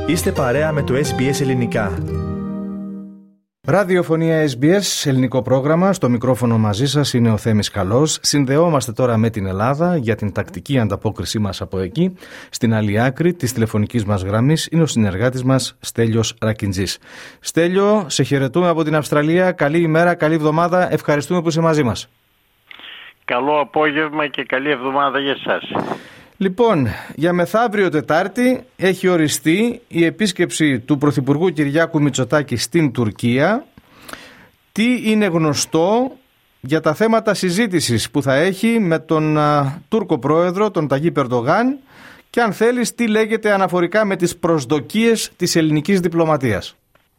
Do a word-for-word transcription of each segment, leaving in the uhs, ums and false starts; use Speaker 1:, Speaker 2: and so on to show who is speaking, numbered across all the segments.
Speaker 1: Είστε παρέα με το Ες Μπι Ες Ελληνικά.
Speaker 2: Ραδιοφωνία Ες Μπι Ες, ελληνικό πρόγραμμα. Στο μικρόφωνο μαζί σας είναι ο Θέμης Καλός. Συνδεόμαστε τώρα με την Ελλάδα για την τακτική ανταπόκρισή μας από εκεί. Στην άλλη άκρη της τηλεφωνικής μας γραμμής είναι ο συνεργάτης μας Στέλιος Ρακιντζής. Στέλιο, σε χαιρετούμε από την Αυστραλία. Καλή ημέρα, καλή εβδομάδα. Ευχαριστούμε που είσαι μαζί μας.
Speaker 3: Καλό απόγευμα και καλή εβδομάδα για εσάς.
Speaker 2: Λοιπόν, για μεθαύριο Τετάρτη έχει οριστεί η επίσκεψη του Πρωθυπουργού Κυριάκου Μητσοτάκη στην Τουρκία. Τι είναι γνωστό για τα θέματα συζήτησης που θα έχει με τον α, Τούρκο Πρόεδρο, τον Ταγίπ Ερντογάν, και αν θέλεις τι λέγεται αναφορικά με τις προσδοκίες της ελληνικής διπλωματίας.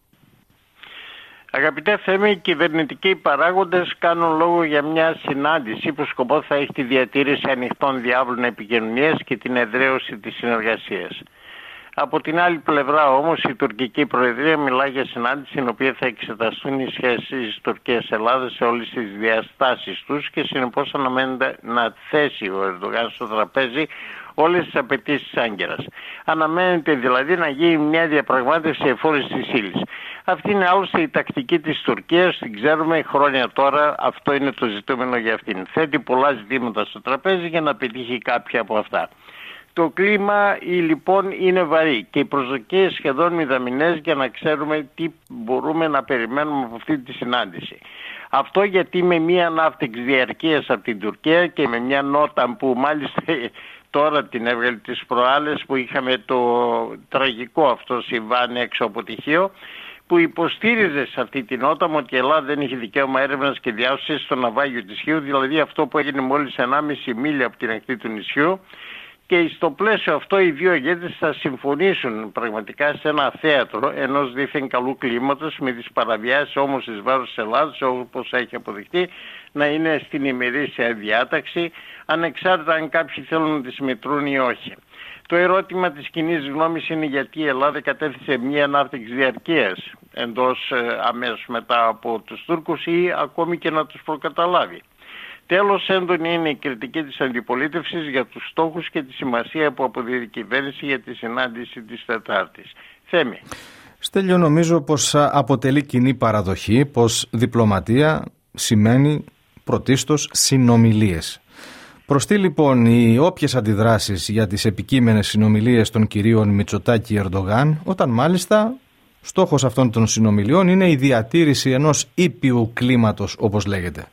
Speaker 3: Αγαπητέ Θέμη, οι κυβερνητικοί παράγοντες κάνουν λόγο για μια συνάντηση που σκοπό θα έχει τη διατήρηση ανοιχτών διάβλων επικοινωνίας και την εδραίωση της συνεργασίας. Από την άλλη πλευρά όμως η τουρκική προεδρία μιλά για συνάντηση στην οποία θα εξεταστούν οι σχέσεις Τουρκίας-Ελλάδας σε όλες τις διαστάσεις τους και συνεπώς αναμένεται να θέσει ο Ερντογάν στο τραπέζι όλες τις απαιτήσεις άγκαιρας. Αναμένεται δηλαδή να γίνει μια διαπραγμάτευση εφόρης της ύλης. Αυτή είναι άλλωστε η τακτική της Τουρκίας, την ξέρουμε χρόνια τώρα, αυτό είναι το ζητούμενο για αυτήν. Θέτει πολλά ζητήματα στο τραπέζι για να πετύχει κάποια από αυτά. Το κλίμα λοιπόν είναι βαρύ και οι προσδοκίες σχεδόν μηδαμινές για να ξέρουμε τι μπορούμε να περιμένουμε από αυτή τη συνάντηση. Αυτό γιατί με μια ανάπτυξη διαρκείας από την Τουρκία και με μια νότα που μάλιστα τώρα την έβγαλε τις προάλλες που είχαμε το τραγικό αυτό συμβάν έξω από τυχείο, που υποστήριζε σε αυτή την νότα ότι η Ελλάδα δεν έχει δικαίωμα έρευνας και διάσωσης στο ναυάγιο της Χίου, δηλαδή αυτό που έγινε μόλις ενάμιση μίλια από την ακτή του νησιού. Και στο πλαίσιο αυτό οι δύο ηγέτες θα συμφωνήσουν πραγματικά σε ένα θέατρο ενός δίθεν καλού κλίματος, με τις παραβιάσεις όμως εις βάρος της Ελλάδας, όπως έχει αποδειχτεί, να είναι στην ημερήσια διάταξη, ανεξάρτητα αν κάποιοι θέλουν να τις μετρούν ή όχι. Το ερώτημα της κοινής γνώμης είναι γιατί η Ελλάδα κατέθεσε μια ανάπτυξη διαρκείας εντός ε, αμέσως μετά από τους Τούρκους ή ακόμη και να τους προκαταλάβει. Τέλος, έντονη είναι η κριτική της αντιπολίτευσης για τους στόχους και τη σημασία που αποδίδει η κυβέρνηση για τη συνάντηση της Τετάρτης. Θέμη.
Speaker 2: Στέλιο, νομίζω πως αποτελεί κοινή παραδοχή πως διπλωματία σημαίνει πρωτίστως συνομιλίες. Προς τι λοιπόν οι όποιες αντιδράσεις για τις επικείμενες συνομιλίες των κυρίων Μητσοτάκη Ερντογάν, όταν μάλιστα στόχος αυτών των συνομιλιών είναι η διατήρηση ενός ήπιου κλίματος, όπως λέγεται.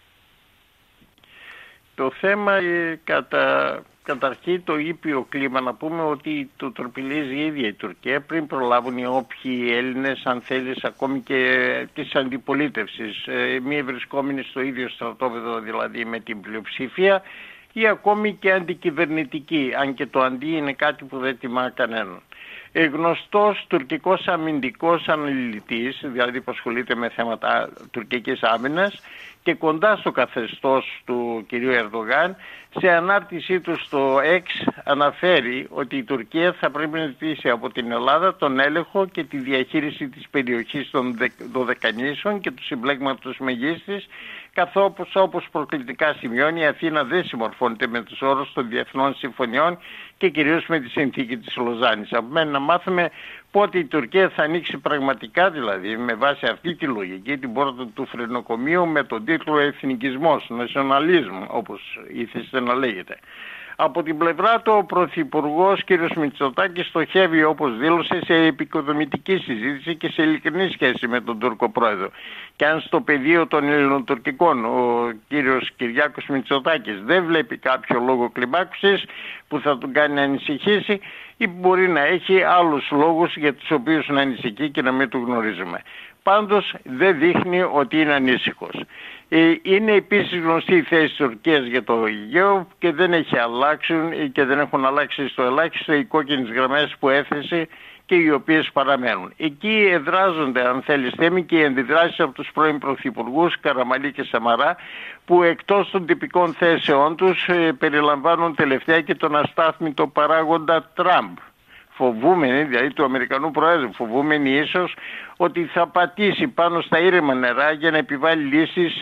Speaker 3: Το θέμα ε, κατά, καταρχήν το ήπιο κλίμα, να πούμε ότι το τροπιλίζει η ίδια η Τουρκία πριν προλάβουν οι όποιοι Έλληνες, αν θέλεις, ακόμη και της αντιπολίτευσης, ε, μη βρισκόμενοι στο ίδιο στρατόπεδο δηλαδή με την πλειοψηφία, ή ακόμη και αντικυβερνητικοί, αν και το αντί είναι κάτι που δεν τιμά κανέναν. Ε, γνωστός τουρκικός αμυντικός αναλυτής, δηλαδή που ασχολείται με θέματα τουρκικής άμυνας και κοντά στο καθεστώς του κυρίου Ερντογάν, σε ανάρτησή του στο X αναφέρει ότι η Τουρκία θα πρέπει να ζητήσει από την Ελλάδα τον έλεγχο και τη διαχείριση της περιοχής των Δωδεκανήσων και του συμπλέγματος μεγίστης, καθώς όπως προκλητικά σημειώνει η Αθήνα δεν συμμορφώνεται με τους όρους των διεθνών συμφωνιών και κυρίως με τη συνθήκη της Λοζάνης. Απομένει να μάθουμε πότε η Τουρκία θα ανοίξει πραγματικά, δηλαδή με βάση αυτή τη λογική, την πόρτα του φρενοκομείου με τον τίτλο «Εθνικισμός», «Nationalism», όπως ήθεστε να λέγεται. Από την πλευρά του, ο Πρωθυπουργός κ. Μητσοτάκης στοχεύει, όπως δήλωσε, σε επικοδομητική συζήτηση και σε ειλικρινή σχέση με τον Τούρκο Πρόεδρο. Και αν στο πεδίο των ελληνοτουρκικών ο κ. Κυριάκος Μητσοτάκης δεν βλέπει κάποιο λόγο κλιμάκωσης που θα τον κάνει να ανησυχήσει, ή μπορεί να έχει άλλους λόγους για τους οποίους να ανησυχεί και να μην του γνωρίζουμε. Πάντως δεν δείχνει ότι είναι ανήσυχος. Είναι επίσης γνωστή η θέση της Τουρκίας για το Αιγαίο και δεν έχει αλλάξει και δεν έχουν αλλάξει στο ελάχιστο οι κόκκινες γραμμές που έθεσε και οι οποίες παραμένουν. Εκεί εδράζονται, αν θέλεις Θέμη, και οι αντιδράσεις από τους πρώην πρωθυπουργούς Καραμανλή και Σαμαρά, που εκτός των τυπικών θέσεών τους ε, περιλαμβάνουν τελευταία και τον αστάθμητο παράγοντα Τραμπ. Φοβούμενοι, δηλαδή του Αμερικανού Προέδρου, φοβούμενοι ίσως ότι θα πατήσει πάνω στα ήρεμα νερά για να επιβάλλει λύσεις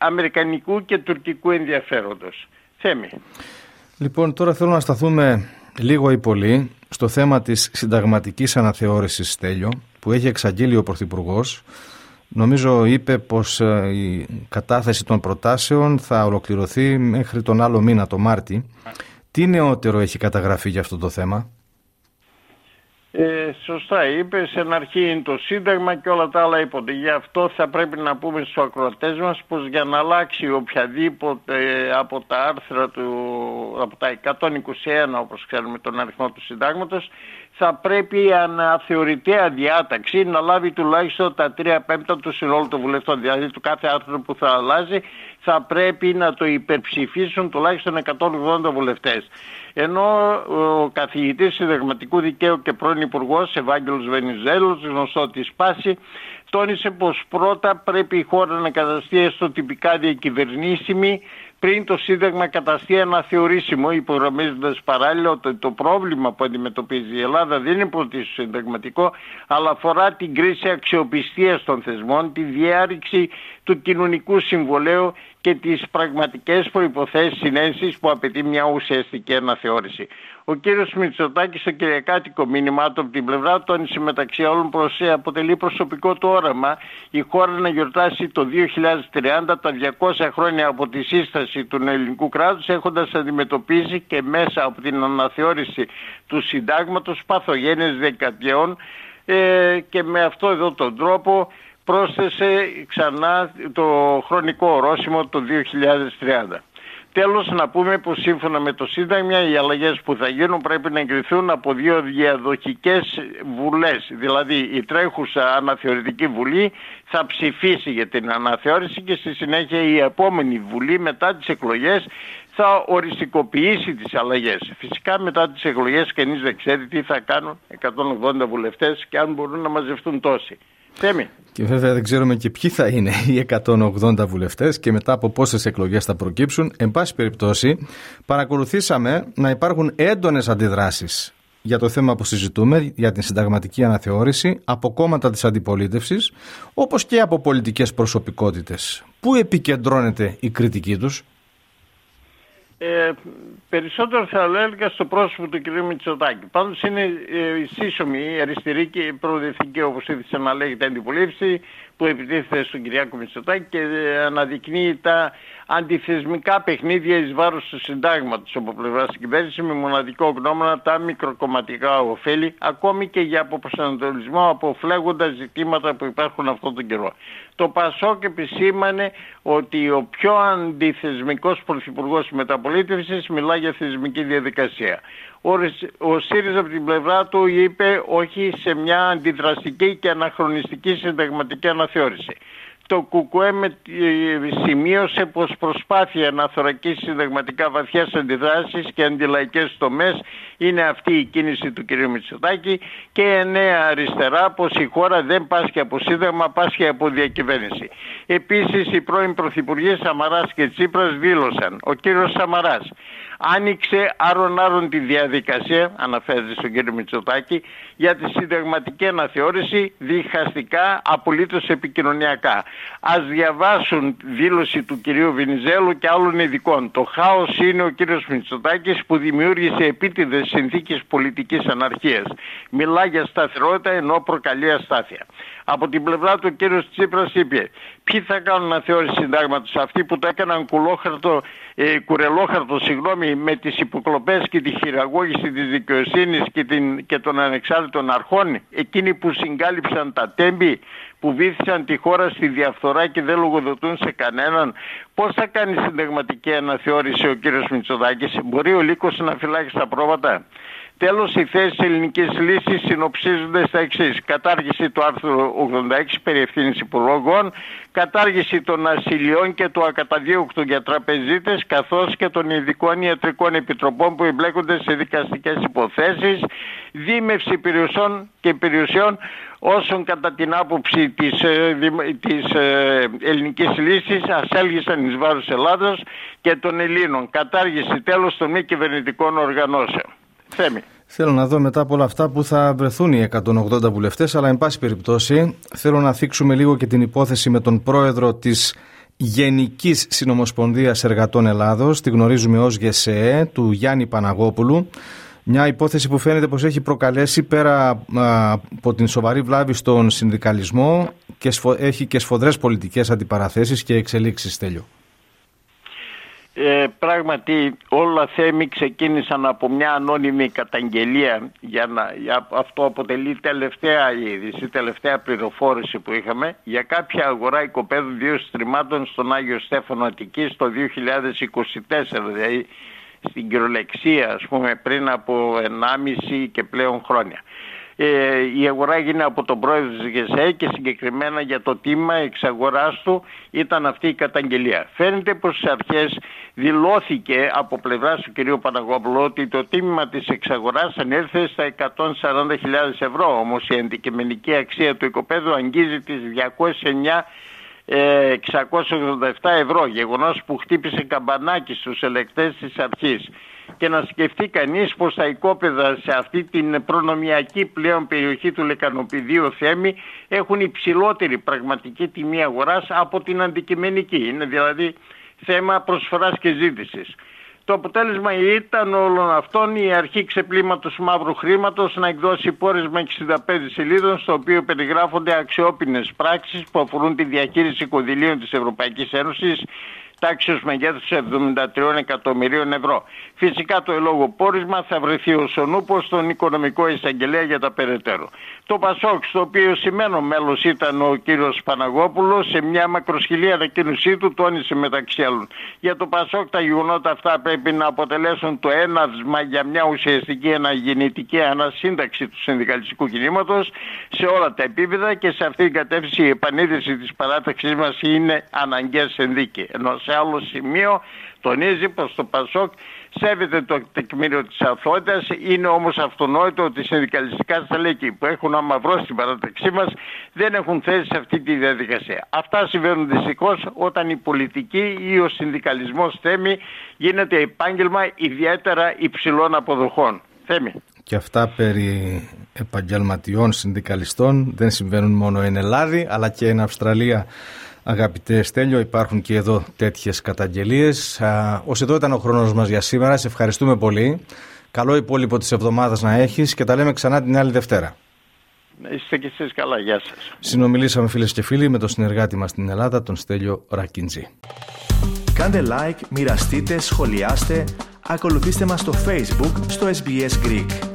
Speaker 3: αμερικανικού και τουρκικού ενδιαφέροντος. Θέμη.
Speaker 2: Λοιπόν, τώρα θέλω να σταθούμε λίγο ή πολύ στο θέμα της συνταγματικής αναθεώρησης, Στέλιο, που έχει εξαγγείλει ο Πρωθυπουργός. Νομίζω είπε πως η κατάθεση των προτάσεων θα ολοκληρωθεί μέχρι τον άλλο μήνα, το Μάρτι. Τι νεότερο έχει καταγραφεί για αυτό το θέμα?
Speaker 3: Ε, σωστά είπε, στην αρχή είναι το Σύνταγμα και όλα τα άλλα είπονται. Γι' αυτό θα πρέπει να πούμε στους ακροατές μας πως για να αλλάξει οποιαδήποτε από τα άρθρα του, από τα εκατόν είκοσι ένα όπως ξέρουμε τον αριθμό του Συντάγματος, θα πρέπει η αναθεωρητέα διάταξη να λάβει τουλάχιστον τα τρία πέμπτα του συνόλου των βουλευτών. Δηλαδή του κάθε άρθρο που θα αλλάζει θα πρέπει να το υπερψηφίσουν τουλάχιστον εκατόν ογδόντα βουλευτές. Ενώ ο καθηγητής συνταγματικού δικαίου και πρώην υπουργός Ευάγγελος Βενιζέλος, γνωστό της Πάση, τόνισε πως πρώτα πρέπει η χώρα να καταστεί έστω τυπικά διακυβερνήσιμη πριν το Σύνταγμα καταστεί αναθεωρήσιμο, υπογραμμίζοντας παράλληλα ότι το πρόβλημα που αντιμετωπίζει η Ελλάδα δεν είναι πρωτίστως συνταγματικό, αλλά αφορά την κρίση αξιοπιστίας των θεσμών, τη διάρρηξη του κοινωνικού συμβολέου και τις πραγματικές προϋποθέσεις συνένεσης που απαιτεί μια ουσιαστική αναθεώρηση. Ο κύριος Μητσοτάκης στο κυριακάτικο μήνυμά του από την πλευρά τόνισε μεταξύ όλων πως αποτελεί προσωπικό του όραμα η χώρα να γιορτάσει το δύο χιλιάδες τριάντα τα διακόσια χρόνια από τη σύσταση του ελληνικού κράτους, έχοντας αντιμετωπίσει και μέσα από την αναθεώρηση του συντάγματος παθογένειες δεκαετιών ε, και με αυτό εδώ τον τρόπο πρόσθεσε ξανά το χρονικό ορόσημο το δύο χιλιάδες τριάντα. Τέλος, να πούμε πως σύμφωνα με το Σύνταγμα οι αλλαγές που θα γίνουν πρέπει να εγκριθούν από δύο διαδοχικές βουλές. Δηλαδή η τρέχουσα αναθεωρητική βουλή θα ψηφίσει για την αναθεώρηση και στη συνέχεια η επόμενη βουλή μετά τις εκλογές θα οριστικοποιήσει τις αλλαγές. Φυσικά μετά τις εκλογές κανείς δεν ξέρει τι θα κάνουν εκατόν ογδόντα βουλευτές και αν μπορούν να μαζευτούν τόσοι. Θέμη.
Speaker 2: Και βέβαια δεν ξέρουμε και ποιοι θα είναι οι εκατόν ογδόντα βουλευτές και μετά από πόσες εκλογές θα προκύψουν. Εν πάση περιπτώσει, παρακολουθήσαμε να υπάρχουν έντονες αντιδράσεις για το θέμα που συζητούμε, για την συνταγματική αναθεώρηση, από κόμματα της αντιπολίτευσης, όπως και από πολιτικές προσωπικότητες. Πού επικεντρώνεται η κριτική τους?
Speaker 3: Ε, περισσότερο θα έλεγα στο πρόσωπο του κ. Μητσοτάκη. Πάντως είναι ε, σύσσωμη, αριστερή και προοδευτική, όπως ήθελε να λέγεται, αντιπολίτευση που επιτίθεται στον Κυριάκο Μητσοτάκη και ε, αναδεικνύει τα αντιθεσμικά παιχνίδια εις βάρος του συντάγματος από πλευράς της κυβέρνησης με μοναδικό γνώμονα τα μικροκομματικά ωφέλη, ακόμη και για αποπροσανατολισμό αποφλέγοντα ζητήματα που υπάρχουν αυτόν τον καιρό. Το ΠΑΣΟΚ επισήμανε ότι ο πιο αντιθεσμικός πρωθυπουργός της μεταπολίτευσης μιλά για θεσμική διαδικασία. Ο ΣΥΡΙΖΑ από την πλευρά του είπε όχι σε μια αντιδραστική και αναχρονιστική συνταγματική αναθεώρηση. Το ΚΚΕ σημείωσε πως προσπάθεια να θωρακίσει συνταγματικά βαθιές αντιδράσεις και αντιλαϊκές τομές είναι αυτή η κίνηση του κ. Μητσοτάκη και η Νέα Αριστερά πως η χώρα δεν πάσχει από σύνταγμα, πάσχει από διακυβέρνηση. Επίσης οι πρώην πρωθυπουργοί Σαμαράς και Τσίπρας δήλωσαν. Ο κ. Σαμαράς άνοιξε άρον-άρον τη διαδικασία, αναφέρεται στον κ. Μητσοτάκη, για τη συνταγματική αναθεώρηση διχαστικά, απολύτως επικοινωνιακά. Ας διαβάσουν δήλωση του κ. Βενιζέλου και άλλων ειδικών. Το χάος είναι ο κ. Μητσοτάκης που δημιούργησε επίτηδες συνθήκες πολιτικής αναρχίας. Μιλά για σταθερότητα ενώ προκαλεί αστάθεια. Από την πλευρά του ο κ. Τσίπρας είπε ποιοι θα κάνουν αναθεώρηση συντάγματος, αυτοί που το έκαναν κουλόχαρτο, ε, κουρελόχαρτο συγγνώμη, με τις υποκλοπές και τη χειραγώγηση της δικαιοσύνης και, την, και των ανεξάρτητων αρχών, εκείνοι που συγκάλυψαν τα τέμπη, που βήθησαν τη χώρα στη διαφθορά και δεν λογοδοτούν σε κανέναν. Πώς θα κάνει συνταγματική αναθεώρηση ο κ. Μητσοτάκης? Μπορεί ο λύκος να φυλάξει τα πρόβατα? Τέλος, οι θέσεις ελληνικής λύσης συνοψίζονται στα εξής. Κατάργηση του άρθρου ογδόντα έξι περί ευθύνης υπουργών, κατάργηση των ασυλιών και του ακαταδίωκτου για τραπεζίτες, καθώς και των ειδικών ιατρικών επιτροπών που εμπλέκονται σε δικαστικές υποθέσεις, δίμευση περιουσιών και περιουσιών όσων κατά την άποψη της, ε, της ε, ελληνικής λύσης ασέλγησαν εις βάρος Ελλάδος και των Ελλήνων. Κατάργηση τέλος των μη κυβερνητικών οργανώσεων. Θέμη.
Speaker 2: Θέλω να δω μετά από όλα αυτά που θα βρεθούν οι εκατόν ογδόντα βουλευτές, αλλά εν πάση περιπτώσει θέλω να θίξουμε λίγο και την υπόθεση με τον πρόεδρο της Γενικής Συνομοσπονδίας Εργατών Ελλάδος, τη γνωρίζουμε ως ΓΕΣΕΕ, του Γιάννη Παναγόπουλου. Μια υπόθεση που φαίνεται πως έχει προκαλέσει πέρα α, από την σοβαρή βλάβη στον συνδικαλισμό και σφο, έχει και σφοδρές πολιτικές αντιπαραθέσεις και εξελίξεις, Στέλιο.
Speaker 3: Ε, πράγματι όλα θέμη ξεκίνησαν από μια ανώνυμη καταγγελία, για να, για, αυτό αποτελεί τελευταία είδηση, τελευταία πληροφόρηση που είχαμε για κάποια αγορά οικοπαίδου δύο στριμμάτων στον Άγιο Στέφανο Αττικής το δύο χιλιάδες είκοσι τέσσερα, δηλαδή στην κυριολεξία, ας πούμε, πριν από ενάμιση και πλέον χρόνια. Ε, η αγορά έγινε από τον πρόεδρο της ΓΕΣΕ και συγκεκριμένα για το τίμημα εξαγοράς του ήταν αυτή η καταγγελία. Φαίνεται πως στις αρχές δηλώθηκε από πλευράς του κ. Παναγόπουλου ότι το τίμημα της εξαγοράς ανέλθε στα εκατόν σαράντα χιλιάδες ευρώ, όμως η αντικειμενική αξία του οικοπαίδου αγγίζει τις διακόσιες εννιά χιλιάδες εξακόσια ογδόντα επτά ευρώ, γεγονός που χτύπησε καμπανάκι στους ελεκτές της αρχής. Και να σκεφτεί κανείς πως τα οικόπεδα σε αυτή την προνομιακή πλέον περιοχή του Λεκανοπηδίου Θέμη έχουν υψηλότερη πραγματική τιμή αγοράς από την αντικειμενική. Είναι δηλαδή θέμα προσφοράς και ζήτησης. Το αποτέλεσμα ήταν όλων αυτών η αρχή ξεπλήματος μαύρου χρήματος να εκδώσει πόρισμα εξήντα πέντε σελίδων, στο οποίο περιγράφονται αξιόπινες πράξεις που αφορούν τη διαχείριση κονδυλίων της Ευρωπαϊκής Ένωσης τάξεως μεγέθους εβδομήντα τρία εκατομμυρίων ευρώ. Φυσικά το ελόγω πόρισμα θα βρεθεί ως ο νούπος στον οικονομικό εισαγγελέα για τα περαιτέρω. Το ΠΑΣΟΚ, στο οποίο σημαίνω μέλος ήταν ο κύριος Παναγόπουλος, σε μια μακροσχηλή ανακοίνωσή του τόνισε μεταξύ άλλων: για το ΠΑΣΟΚ τα γεγονότα αυτά πρέπει να αποτελέσουν το έναυσμα για μια ουσιαστική αναγεννητική ανασύνταξη του συνδικαλιστικού κινήματος σε όλα τα επίπεδα, και σε αυτήν την κατεύθυνση η επανείδρυση της παράταξής μας είναι αναγκαία ενδίκη. Ενώ σε άλλο σημείο τονίζει πως το ΠΑΣΟΚ σέβεται το τεκμήριο της αθωότητας. Είναι όμως αυτονόητο ότι οι συνδικαλιστικά στελέχη που έχουν αμαυρώσει την παράταξή μας δεν έχουν θέση σε αυτή τη διαδικασία. Αυτά συμβαίνουν δυστυχώς όταν η πολιτική ή ο συνδικαλισμός Θέμη γίνεται επάγγελμα ιδιαίτερα υψηλών αποδοχών. Θέμη.
Speaker 2: Και αυτά περί επαγγελματιών συνδικαλιστών δεν συμβαίνουν μόνο εν Ελλάδη αλλά και εν Αυστραλία. Αγαπητέ Στέλιο, υπάρχουν και εδώ τέτοιες καταγγελίες. Ως εδώ ήταν ο χρόνος μας για σήμερα. Σε ευχαριστούμε πολύ. Καλό υπόλοιπο της εβδομάδας να έχεις και τα λέμε ξανά την άλλη Δευτέρα.
Speaker 3: Είστε και εσείς καλά. Γεια σας.
Speaker 2: Συνομιλήσαμε, φίλες και φίλοι, με τον συνεργάτη μας στην Ελλάδα, τον Στέλιο Ρακίντζη.
Speaker 1: Κάντε like, μοιραστείτε, σχολιάστε, ακολουθήστε μας στο Facebook, στο ες μπι ες Greek.